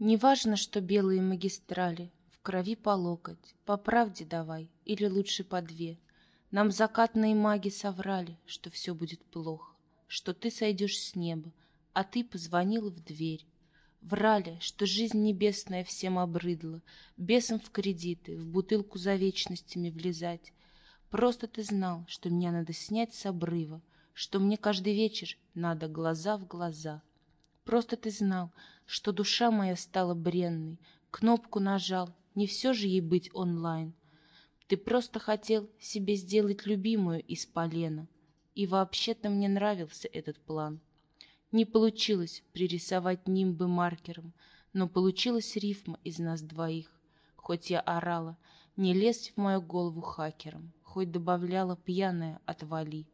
Неважно, что белые магистрали, в крови по локоть, по правде давай, или лучше по две. Нам закатные маги соврали, что все будет плохо, что ты сойдешь с неба, а ты позвонила в дверь. Врали, что жизнь небесная всем обрыдла, бесом в кредиты, в бутылку за вечностями влезать. Просто ты знал, что меня надо снять с обрыва, что мне каждый вечер надо глаза в глаза. Просто ты знал, что душа моя стала бренной, кнопку нажал, не все же ей быть онлайн. Ты просто хотел себе сделать любимую из полена, и вообще-то мне нравился этот план. Не получилось пририсовать нимбы маркером, но получилась рифма из нас двоих. Хоть я орала, не лезь в мою голову хакером, хоть добавляла пьяная «отвали».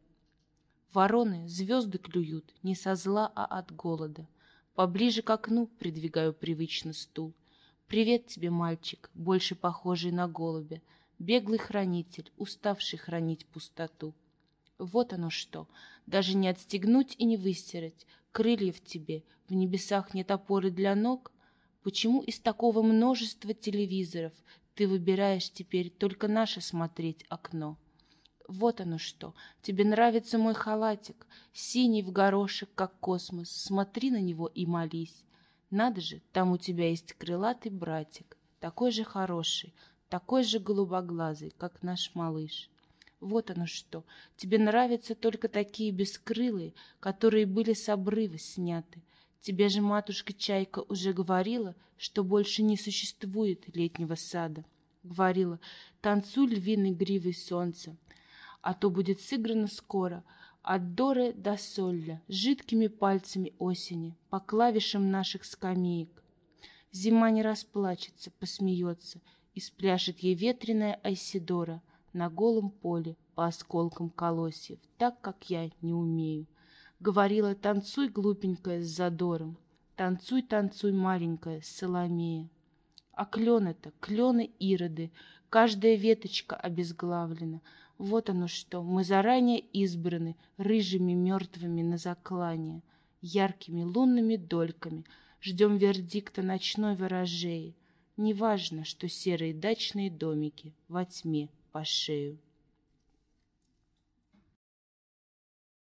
Вороны звезды клюют не со зла, а от голода. Поближе к окну придвигаю привычно стул. Привет тебе, мальчик, больше похожий на голубя, беглый хранитель, уставший хранить пустоту. Вот оно что, даже не отстегнуть и не выстирать, крыльев тебе, в небесах нет опоры для ног? Почему из такого множества телевизоров ты выбираешь теперь только наше смотреть окно? Вот оно что, тебе нравится мой халатик, синий в горошек, как космос, смотри на него и молись. Надо же, там у тебя есть крылатый братик, такой же хороший, такой же голубоглазый, как наш малыш. Вот оно что, тебе нравятся только такие бескрылые, которые были с обрыва сняты. Тебе же матушка-чайка уже говорила, что больше не существует летнего сада. Говорила, танцуй львиной гривой солнца, а то будет сыграно скоро, от Доры до Солля, жидкими пальцами осени, по клавишам наших скамеек. Зима не расплачется, посмеется, и спляшет ей ветреная Айседора на голом поле по осколкам колосьев, так, как я не умею. Говорила, танцуй, глупенькая, с задором, танцуй, танцуй, маленькая, Соломея. А клены-то, клены-ироды, каждая веточка обезглавлена. Вот оно что, мы заранее избраны рыжими мертвыми на заклание, яркими лунными дольками, ждем вердикта ночной ворожеи. Неважно, что серые дачные домики во тьме по шею.